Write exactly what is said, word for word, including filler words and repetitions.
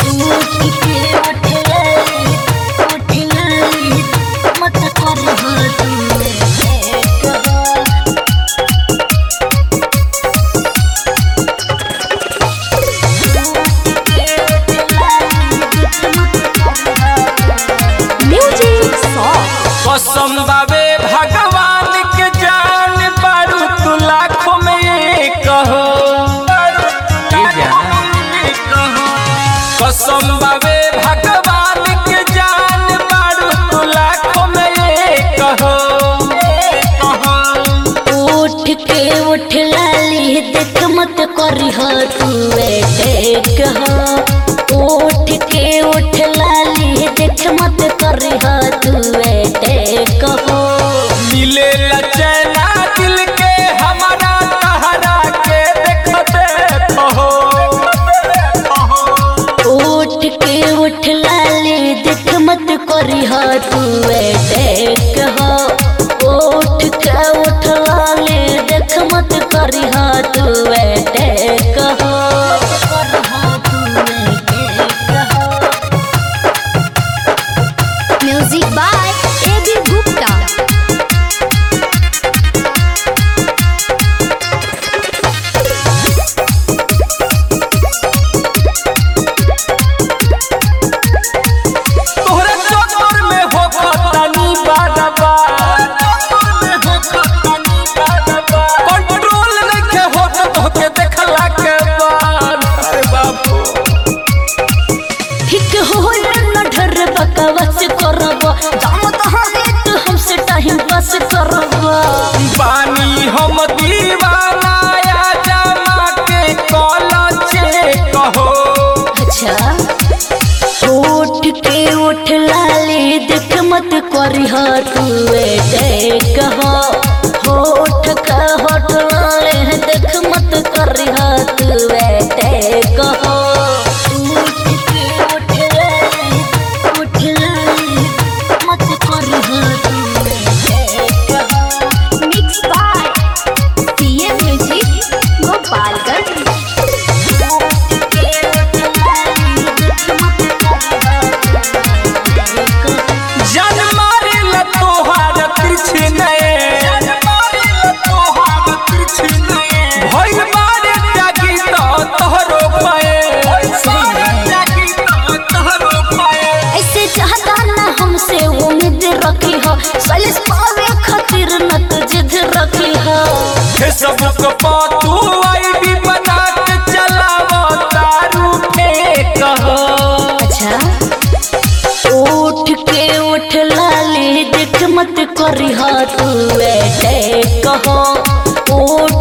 कसम बाबे भगवान के जान बारू तू लाखों में एक हो। कसम बाबे भगवान के जान बारू तू लाखों में एक हो। उठ के उठ लाली देख मत करी हो तू एक हो। उठ के उठ लाली देख मत करी हो तू एक हो। मिले लचैना दिल के हमारा तहरा के देखते हो। उठ के उठ लाली देख मत करी हो तू एक हो। उठ के उठ लाली देख मत करी हो तू एक हो। Music by A B Gupta. तोहरे चक्कर में हो खतनी बारबा कंट्रोल नइखे होत तोहके देखला के बाद। अरे बाबू ठीक हो न ढर बकवास करब जाम तहाने तू हमसे टाइम पास करब। पानी हम दीवाना या जमा के कॉलेज कहो। अच्छा उठ के उठ लाली देख मत करी हो तू एक हो। होठ का होठ लाली देख मत करी हो तू एक हो। उठ के उठ लाली उठ लाली मत करी हो तू एक हो। Mix by C A music Gopalganj. जन मारे ल तोहार तिरछी नए भइल बारे त्यागी तो तोहरो पाए। ऐसे चाहता ना हमसे उम्मीद रखी हो। सलिस पावे खातिर न तो जिद रखी हो। फेसबुक पर तू आईडी बना के चलावो तारू फेक हो। अच्छा उठ के उठ लाली देख मत करी हो तू एक हो। उठ